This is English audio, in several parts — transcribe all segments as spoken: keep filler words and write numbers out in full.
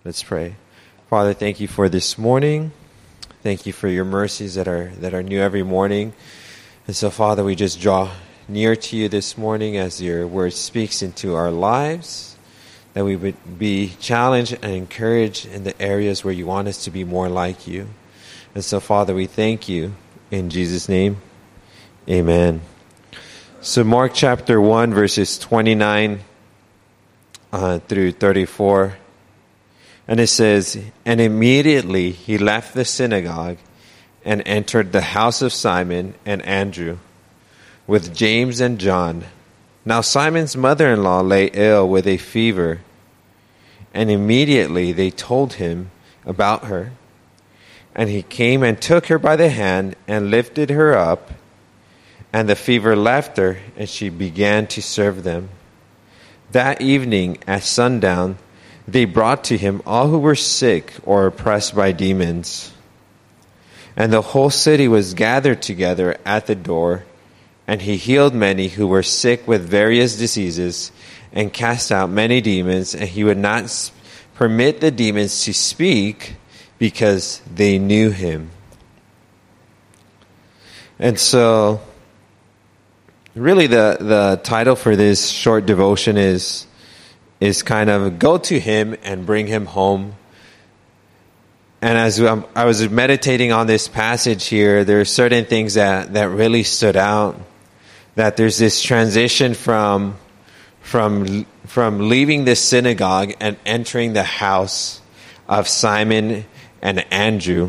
Let's pray. Father, thank you for this morning. Thank you for your mercies that are that are new every morning. And so, Father, we just draw near to you this morning as your word speaks into our lives, that we would be challenged and encouraged in the areas where you want us to be more like you. And so, Father, we thank you. In Jesus' name, amen. So Mark chapter one, verses twenty-nine uh, through thirty-four. And it says, "And immediately he left the synagogue and entered the house of Simon and Andrew with James and John. Now Simon's mother-in-law lay ill with a fever, and immediately they told him about her. And he came and took her by the hand and lifted her up, and the fever left her, and she began to serve them. That evening at sundown, they brought to him all who were sick or oppressed by demons. And the whole city was gathered together at the door, and he healed many who were sick with various diseases, and cast out many demons, and he would not permit the demons to speak, because they knew him." And so, really the, the title for this short devotion is is kind of go to him and bring him home. And as I was meditating on this passage here, there are certain things that, that really stood out. That there's this transition from from from leaving the synagogue and entering the house of Simon and Andrew.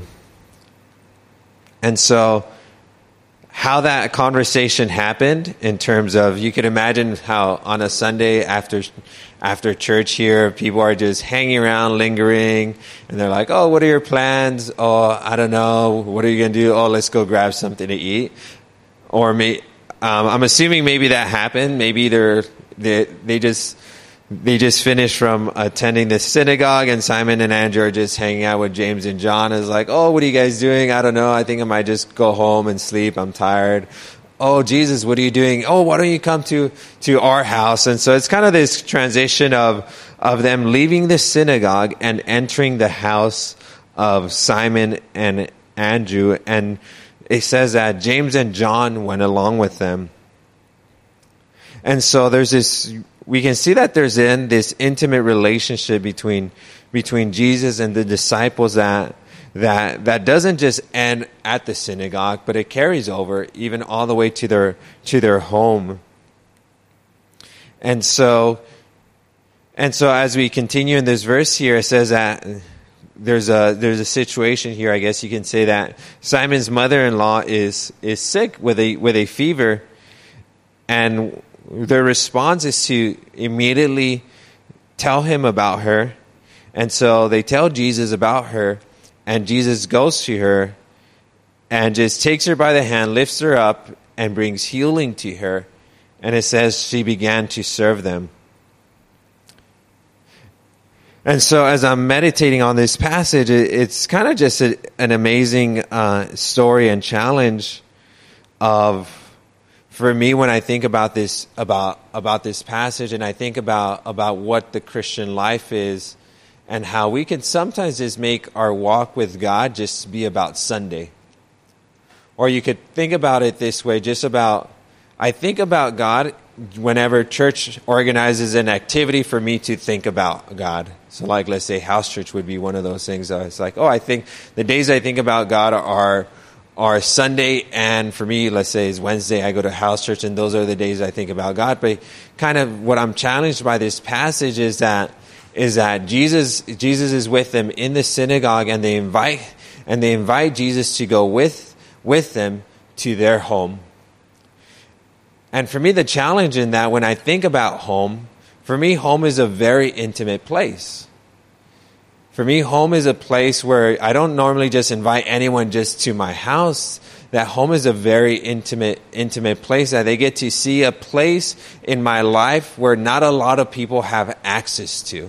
And so how that conversation happened in terms of, you can imagine how on a Sunday after after church here, people are just hanging around, lingering, and they're like, "Oh, what are your plans? Oh, I don't know. What are you going to do? Oh, let's go grab something to eat." Or may, um, I'm assuming maybe that happened. Maybe they're, they they just they just finished from attending the synagogue, and Simon and Andrew are just hanging out with James and John. Is like, "Oh, what are you guys doing? I don't know. I think I might just go home and sleep. I'm tired." "Oh, Jesus, what are you doing?" "Oh, why don't you come to, to our house?" And so it's kind of this transition of, of them leaving the synagogue and entering the house of Simon and Andrew. And it says that James and John went along with them. And so there's this, we can see that there's in this intimate relationship between, between Jesus and the disciples that That that doesn't just end at the synagogue, but it carries over even all the way to their to their home. And so, and so as we continue in this verse here, it says that there's a there's a situation here. I guess you can say that Simon's mother-in-law is is sick with a with a fever, and their response is to immediately tell him about her, and so they tell Jesus about her. And Jesus goes to her and just takes her by the hand, lifts her up, and brings healing to her. And it says she began to serve them. And so as I'm meditating on this passage, it's kind of just a, an amazing uh, story and challenge of, for me, when I think about this about about this passage, and I think about about what the Christian life is. And how we can sometimes just make our walk with God just be about Sunday. Or you could think about it this way, just about, I think about God whenever church organizes an activity for me to think about God. So like, let's say house church would be one of those things. It's like, oh, I think the days I think about God are are Sunday, and for me, let's say is Wednesday, I go to house church, and those are the days I think about God. But kind of what I'm challenged by this passage is that is that Jesus Jesus is with them in the synagogue, and they invite and they invite Jesus to go with with them to their home. And for me, the challenge in that, when I think about home, for me, home is a very intimate place. For me, home is a place where I don't normally just invite anyone just to my house. That home is a very intimate, intimate place, that they get to see a place in my life where not a lot of people have access to.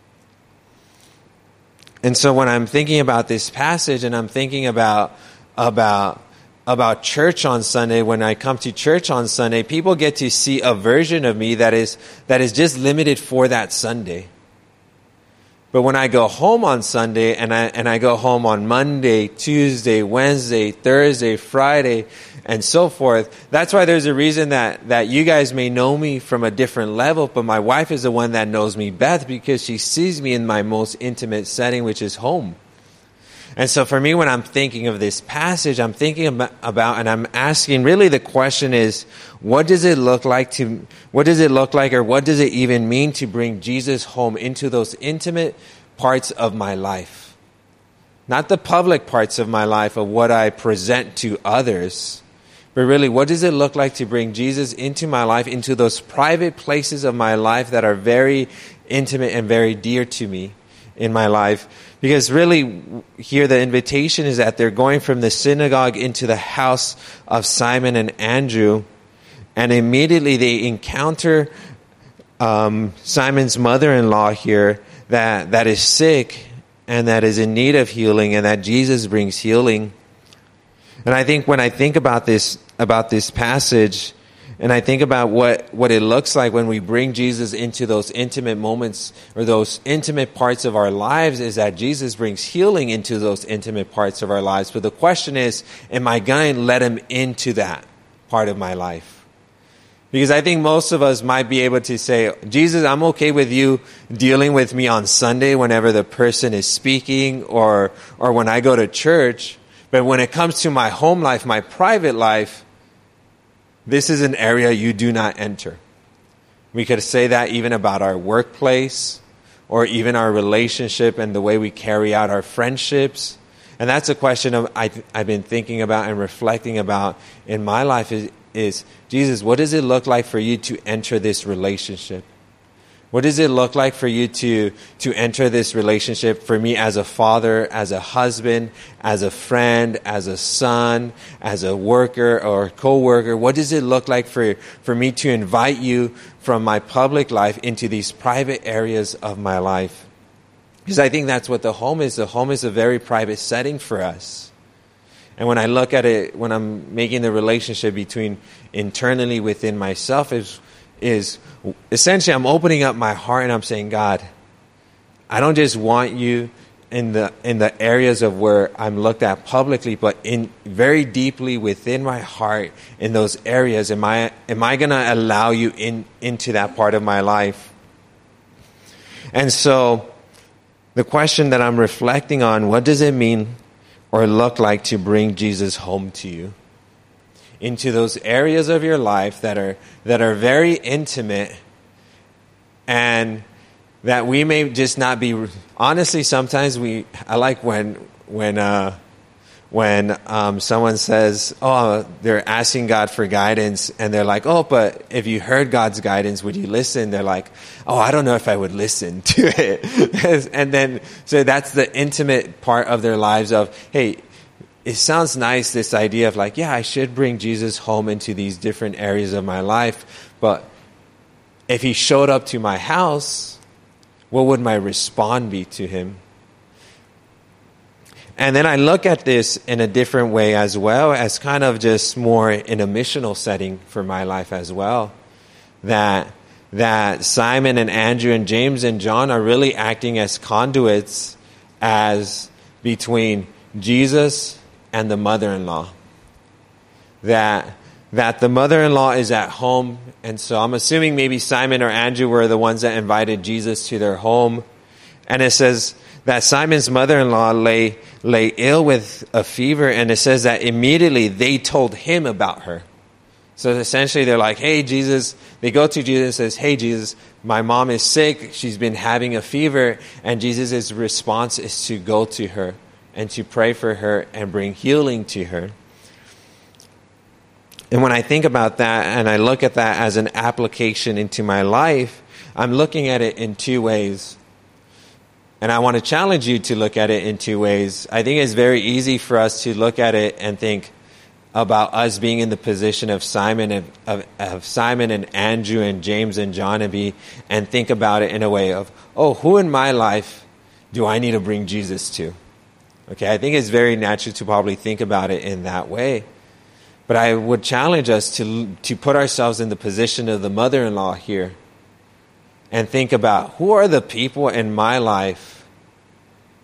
And so when I'm thinking about this passage, and I'm thinking about about about church on Sunday, when I come to church on Sunday, people get to see a version of me that is that is just limited for that Sunday. But when I go home on Sunday and I and I go home on Monday, Tuesday, Wednesday, Thursday, Friday, and so forth, that's why there's a reason that, that you guys may know me from a different level, but my wife is the one that knows me best because she sees me in my most intimate setting, which is home. And so for me, when I'm thinking of this passage, I'm thinking about, and I'm asking, really the question is, what does it look like to, what does it look like, or what does it even mean to bring Jesus home into those intimate parts of my life? Not the public parts of my life of what I present to others, but really, what does it look like to bring Jesus into my life, into those private places of my life that are very intimate and very dear to me in my life? Because really, here the invitation is that they're going from the synagogue into the house of Simon and Andrew, and immediately they encounter um, Simon's mother-in-law here that, that is sick and that is in need of healing, and that Jesus brings healing. And I think when I think about this about this passage, and I think about what, what it looks like when we bring Jesus into those intimate moments or those intimate parts of our lives, is that Jesus brings healing into those intimate parts of our lives. But the question is, am I going to let him into that part of my life? Because I think most of us might be able to say, Jesus, I'm okay with you dealing with me on Sunday whenever the person is speaking or or when I go to church. But when it comes to my home life, my private life, this is an area you do not enter. We could say that even about our workplace or even our relationship and the way we carry out our friendships. And that's a question of, I, I've been thinking about and reflecting about in my life is, is, Jesus, what does it look like for you to enter this relationship? What does it look like for you to, to enter this relationship for me as a father, as a husband, as a friend, as a son, as a worker or co-worker? What does it look like for, for me to invite you from my public life into these private areas of my life? Because I think that's what the home is. The home is a very private setting for us. And when I look at it, when I'm making the relationship between internally within myself, is is essentially I'm opening up my heart and I'm saying, God, I don't just want you in the in the areas of where I'm looked at publicly, but in very deeply within my heart, in those areas, am I am I going to allow you in into that part of my life? And so the question that I'm reflecting on, what does it mean or look like to bring Jesus home to you? Into those areas of your life that are that are very intimate, and that we may just not be. Honestly, sometimes we. I like when when uh, when um, someone says, "Oh, they're asking God for guidance," and they're like, "Oh, but if you heard God's guidance, would you listen?" They're like, "Oh, I don't know if I would listen to it," and then so that's the intimate part of their lives. Of hey. It sounds nice, this idea of like, yeah, I should bring Jesus home into these different areas of my life. But if he showed up to my house, what would my response be to him? And then I look at this in a different way as well, as kind of just more in a missional setting for my life as well. That, that Simon and Andrew and James and John are really acting as conduits as between Jesus and the mother-in-law. That that the mother-in-law is at home, and so I'm assuming maybe Simon or Andrew were the ones that invited Jesus to their home. And it says that Simon's mother-in-law lay lay ill with a fever, and it says that immediately they told him about her. So essentially they're like, hey, Jesus, they go to Jesus and says, hey, Jesus, my mom is sick, she's been having a fever, and Jesus' response is to go to her and to pray for her and bring healing to her. And when I think about that and I look at that as an application into my life, I'm looking at it in two ways. And I want to challenge you to look at it in two ways. I think it's very easy for us to look at it and think about us being in the position of Simon and of, of Simon and Andrew and James and John and be and think about it in a way of, oh, who in my life do I need to bring Jesus to? Okay, I think it's very natural to probably think about it in that way. But I would challenge us to to put ourselves in the position of the mother-in-law here and think about who are the people in my life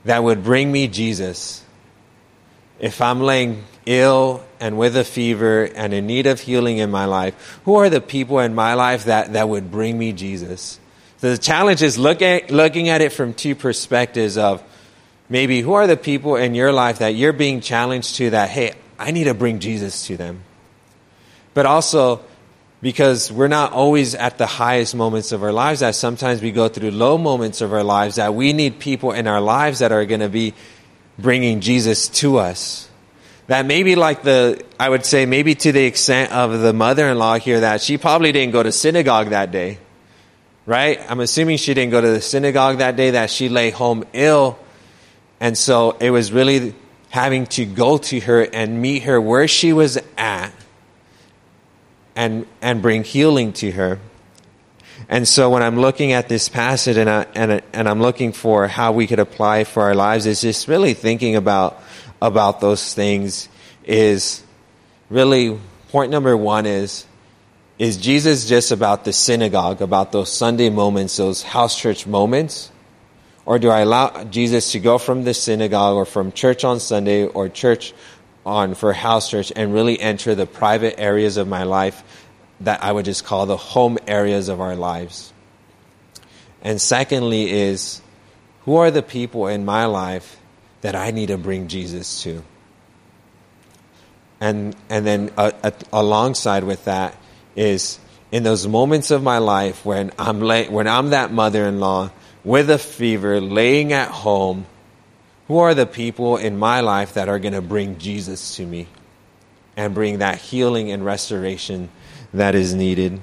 that would bring me Jesus. If I'm laying ill and with a fever and in need of healing in my life, who are the people in my life that, that would bring me Jesus? So the challenge is look at, looking at it from two perspectives of maybe who are the people in your life that you're being challenged to that, hey, I need to bring Jesus to them. But also, because we're not always at the highest moments of our lives, that sometimes we go through low moments of our lives, that we need people in our lives that are going to be bringing Jesus to us. That maybe like the, I would say maybe to the extent of the mother-in-law here, that she probably didn't go to synagogue that day, right? I'm assuming she didn't go to the synagogue that day, that she lay home ill. And so it was really having to go to her and meet her where she was at and and bring healing to her. And so when I'm looking at this passage and, I, and, and I'm looking for how we could apply it for our lives, it's just really thinking about, about those things is really, point number one is, is Jesus just about the synagogue, about those Sunday moments, those house church moments? Or do I allow Jesus to go from the synagogue or from church on Sunday or church on for house church and really enter the private areas of my life that I would just call the home areas of our lives? And secondly is, who are the people in my life that I need to bring Jesus to? And and then uh, uh, alongside with that is, in those moments of my life when I'm lay, when I'm that mother-in-law with a fever, laying at home, who are the people in my life that are going to bring Jesus to me and bring that healing and restoration that is needed?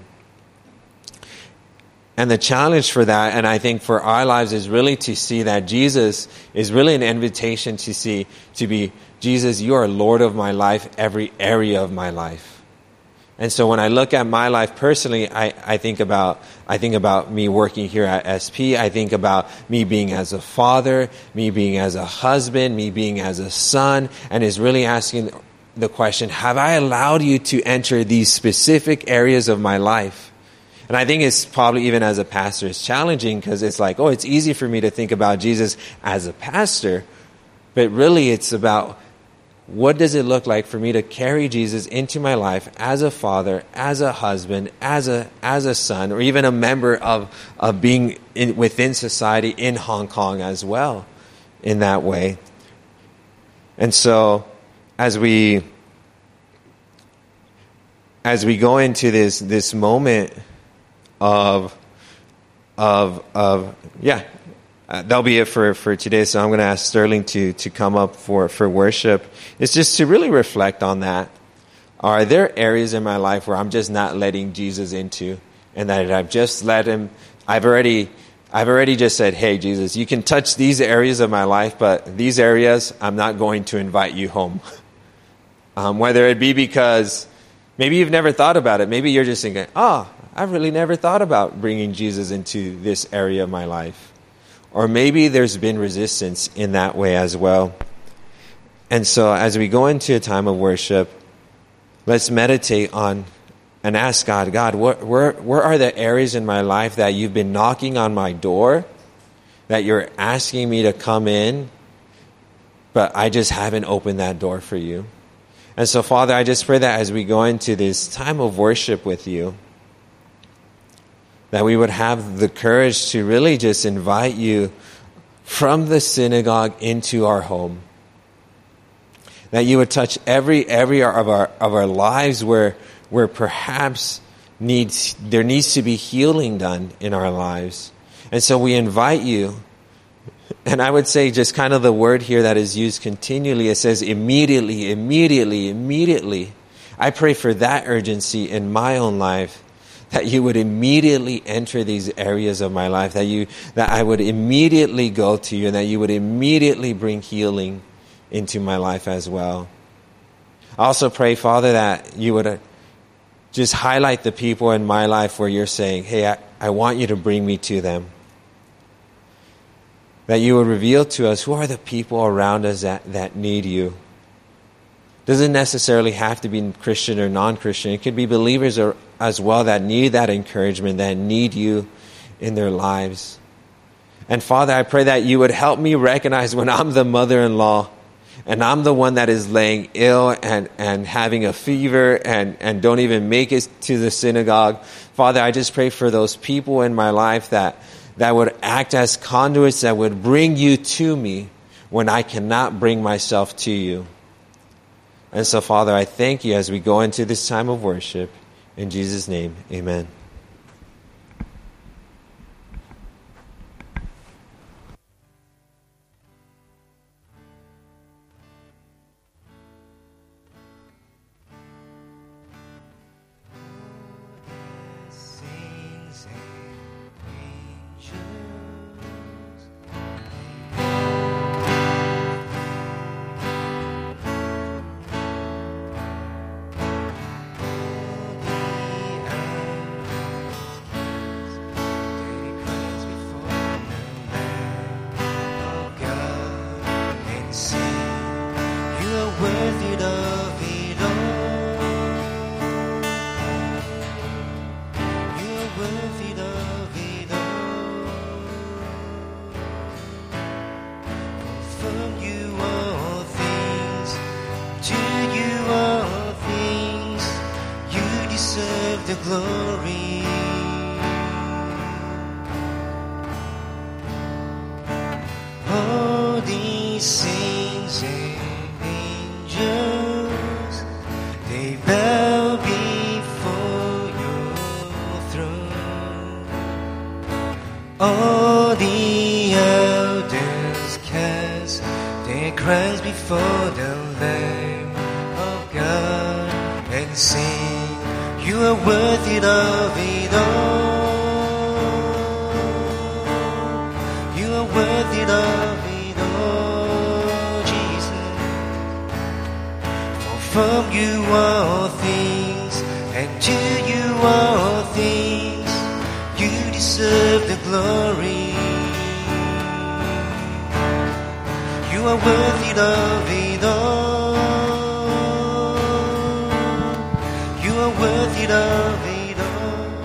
And the challenge for that, and I think for our lives, is really to see that Jesus is really an invitation to see, to be, Jesus, you are Lord of my life, every area of my life. And so when I look at my life personally, I, I think about I think about me working here at S P. I think about me being as a father, me being as a husband, me being as a son, and is really asking the question, have I allowed you to enter these specific areas of my life? And I think it's probably even as a pastor, it's challenging because it's like, oh, it's easy for me to think about Jesus as a pastor, but really it's about, what does it look like for me to carry Jesus into my life as a father, as a husband, as a as a son, or even a member of of being in, within society in Hong Kong as well, in that way. And so, as we as we go into this this moment of of of yeah. Uh, that'll be it for, for today. So I'm going to ask Sterling to, to come up for, for worship. It's just to really reflect on that. Are there areas in my life where I'm just not letting Jesus into, and that I've just let him, I've already, I've already just said, hey, Jesus, you can touch these areas of my life, but these areas, I'm not going to invite you home. Um, whether it be because maybe you've never thought about it. Maybe you're just thinking, oh, I've really never thought about bringing Jesus into this area of my life. Or maybe there's been resistance in that way as well. And so as we go into a time of worship, let's meditate on and ask God, God, where, where, where are the areas in my life that you've been knocking on my door, that you're asking me to come in, but I just haven't opened that door for you? And so, Father, I just pray that as we go into this time of worship with you, that we would have the courage to really just invite you from the synagogue into our home. That you would touch every area of our of our lives where where perhaps needs there needs to be healing done in our lives. And so we invite you. And I would say just kind of the word here that is used continually, it says immediately, immediately, immediately. I pray for that urgency in my own life, that you would immediately enter these areas of my life, that you that I would immediately go to you, and that you would immediately bring healing into my life as well. I also pray, Father, that you would just highlight the people in my life where you're saying, hey, I, I want you to bring me to them. That you would reveal to us who are the people around us that, that need you. Doesn't necessarily have to be Christian or non-Christian. It could be believers or, as well that need that encouragement, that need you in their lives. And Father, I pray that you would help me recognize when I'm the mother-in-law and I'm the one that is laying ill and, and having a fever and, and don't even make it to the synagogue. Father, I just pray for those people in my life that, that would act as conduits that would bring you to me when I cannot bring myself to you. And so, Father, I thank you as we go into this time of worship. In Jesus' name, amen. All the elders cast their crowns before the Lamb of God and sing, you are worthy of it all. You are worthy of it all, Jesus. For from you are all things, and to you are all things. You deserve the glory. You are worthy of it all. You are worthy of it all.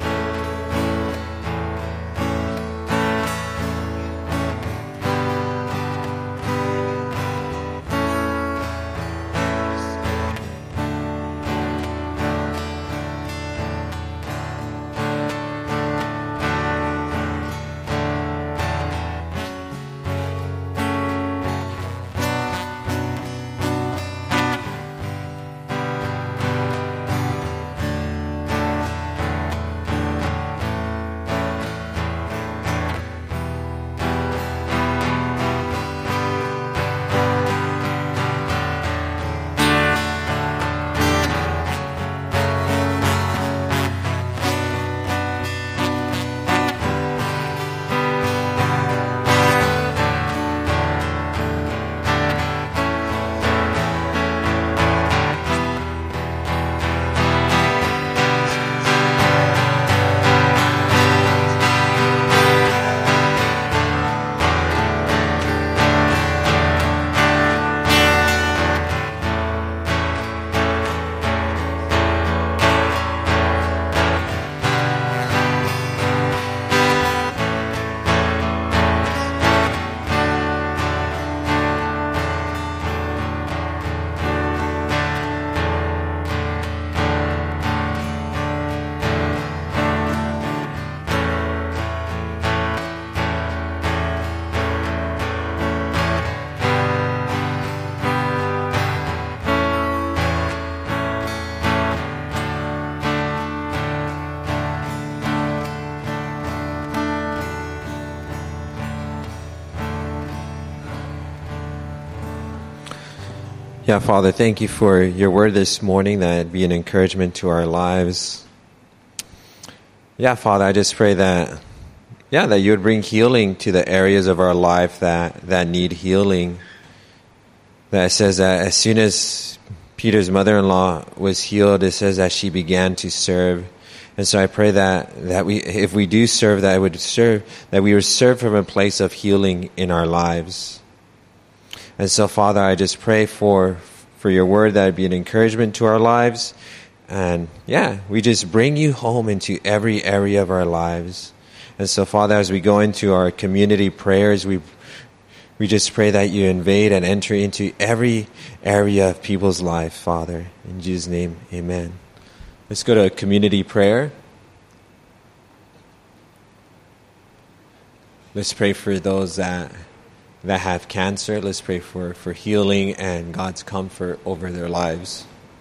Yeah, Father, thank you for your word this morning, that it be an encouragement to our lives. Yeah, Father, I just pray that, yeah, that you would bring healing to the areas of our life that, that need healing. That it says that as soon as Peter's mother-in-law was healed, it says that she began to serve. And so I pray that, that we, if we do serve, that I would serve, that we would serve from a place of healing in our lives. And so, Father, I just pray for for your word that it be an encouragement to our lives. And, yeah, we just bring you home into every area of our lives. And so, Father, as we go into our community prayers, we we just pray that you invade and enter into every area of people's life, Father. In Jesus' name, amen. Let's go to community prayer. Let's pray for those that that have cancer. Let's pray for, for healing and God's comfort over their lives.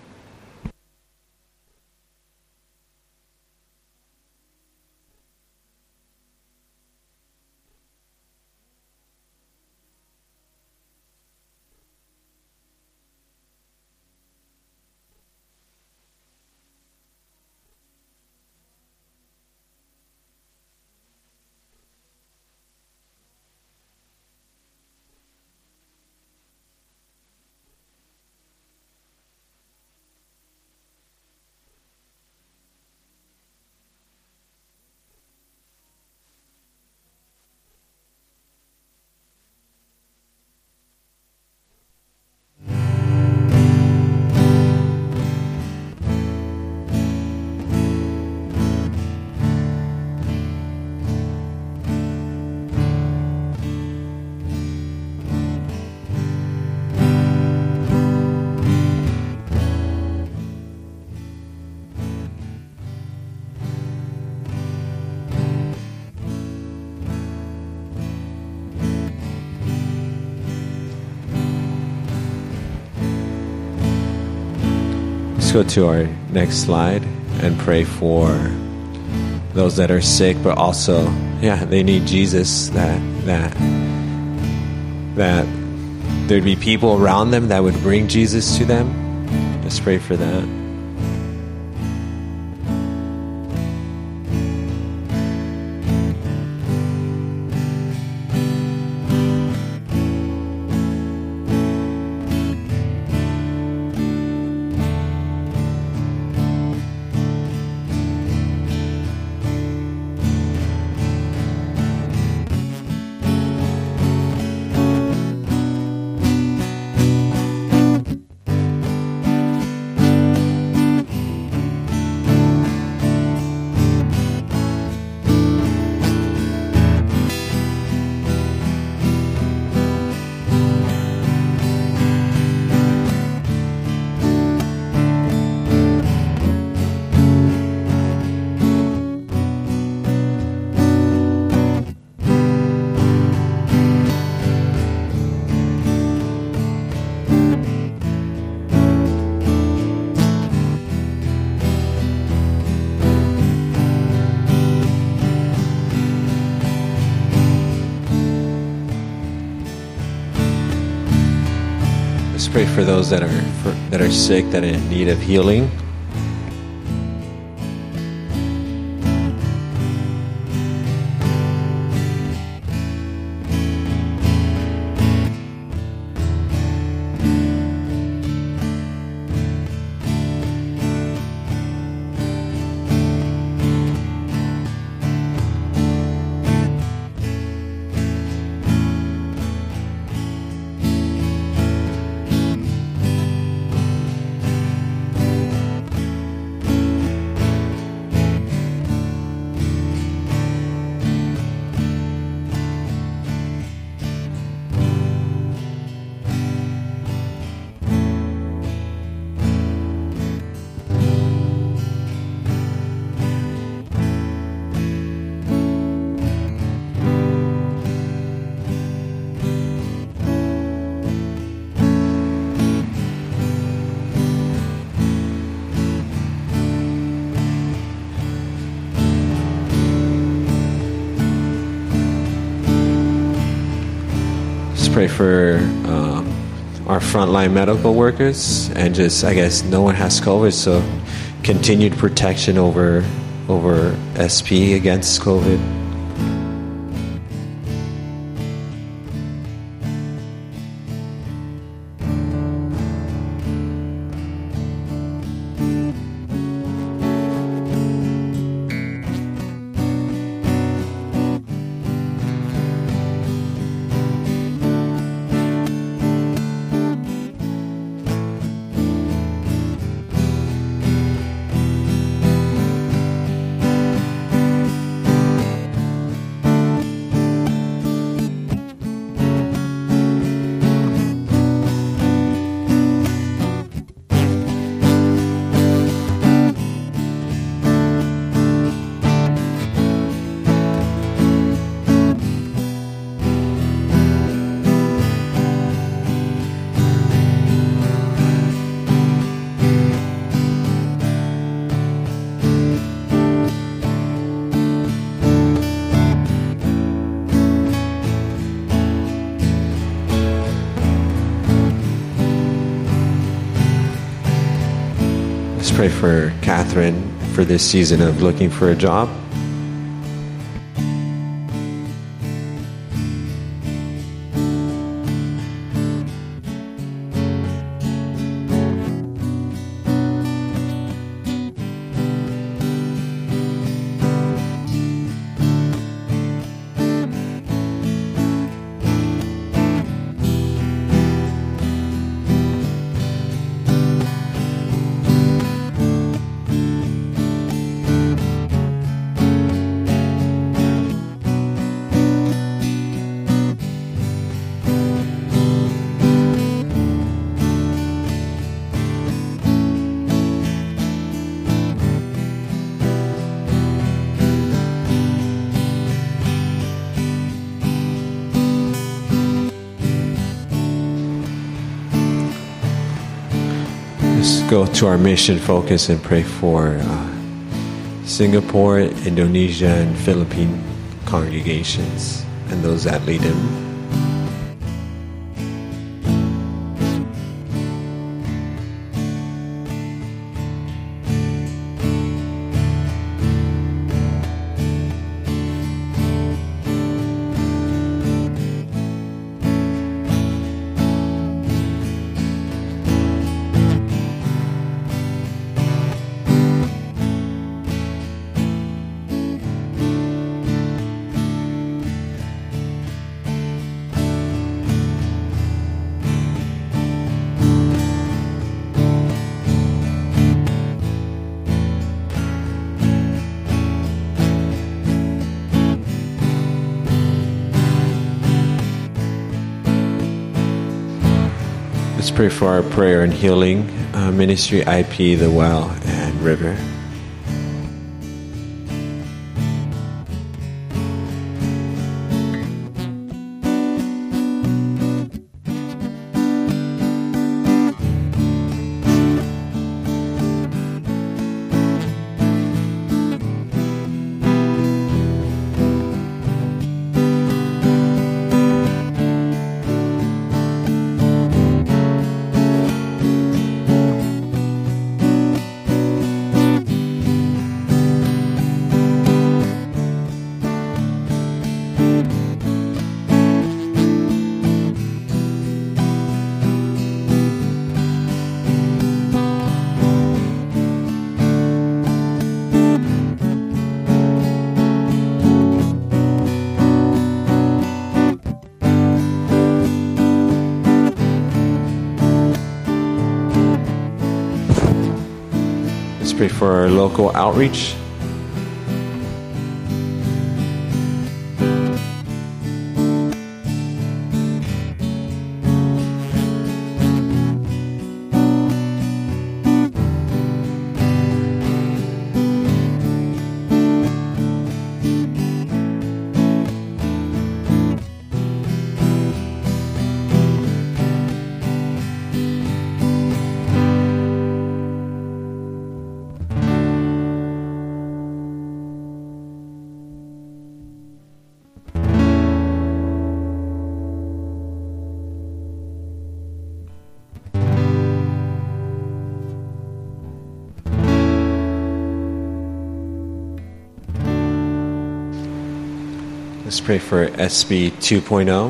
Let's go to our next slide and pray for those that are sick, but also, yeah, they need Jesus, that that that there'd be people around them that would bring Jesus to them. Let's pray for that. Pray for those that are for, that are sick, that are in need of healing. Pray for um, our frontline medical workers, and just, I guess, no one has COVID, so continued protection over over S P against COVID. pray for Catherine for this season of looking for a job. Go to our mission focus and pray for uh, Singapore, Indonesia, and Philippine congregations and those that lead them. Let's pray for our prayer and healing uh, ministry, I P, The Well, and River. Pray for our local outreach. Let's pray for S B two point oh.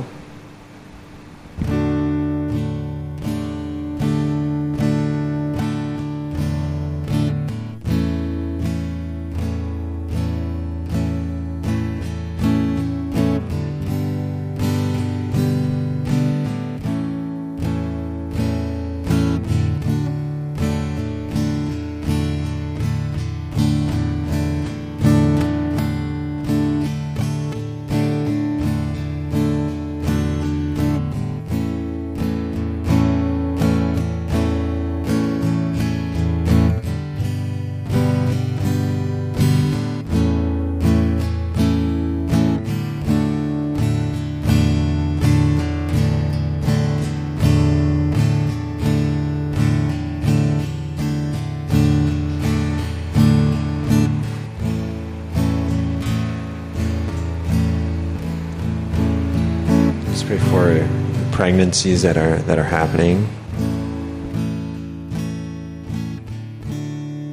Pray for pregnancies that are that are happening.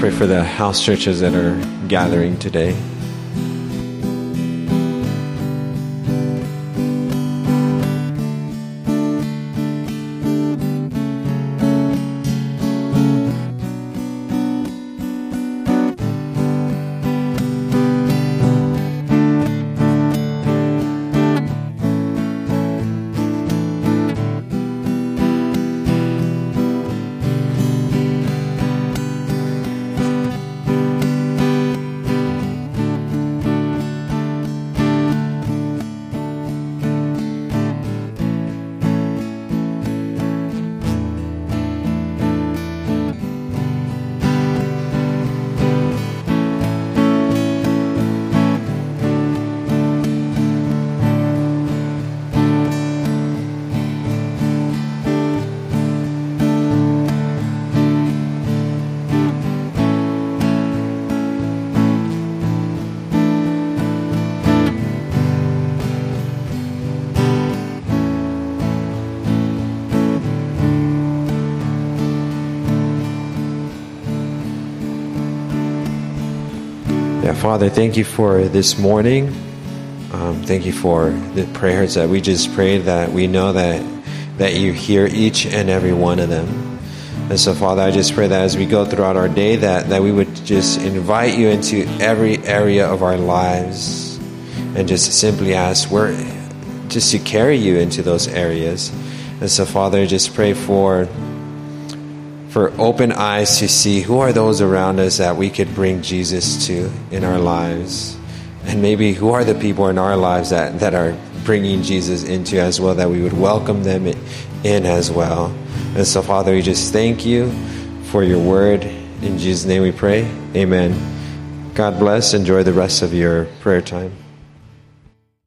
pray for the house churches that are gathering today. Yeah, Father, thank you for this morning. Um, thank you for the prayers that we just prayed, that we know that that you hear each and every one of them. And so, Father, I just pray that as we go throughout our day, that, that we would just invite you into every area of our lives and just simply ask where, just to carry you into those areas. And so, Father, I just pray for for open eyes to see who are those around us that we could bring Jesus to in our lives. And maybe who are the people in our lives that, that are bringing Jesus into as well, that we would welcome them in as well. And so, Father, we just thank you for your word. In Jesus' name we pray. Amen. God bless. Enjoy the rest of your prayer time.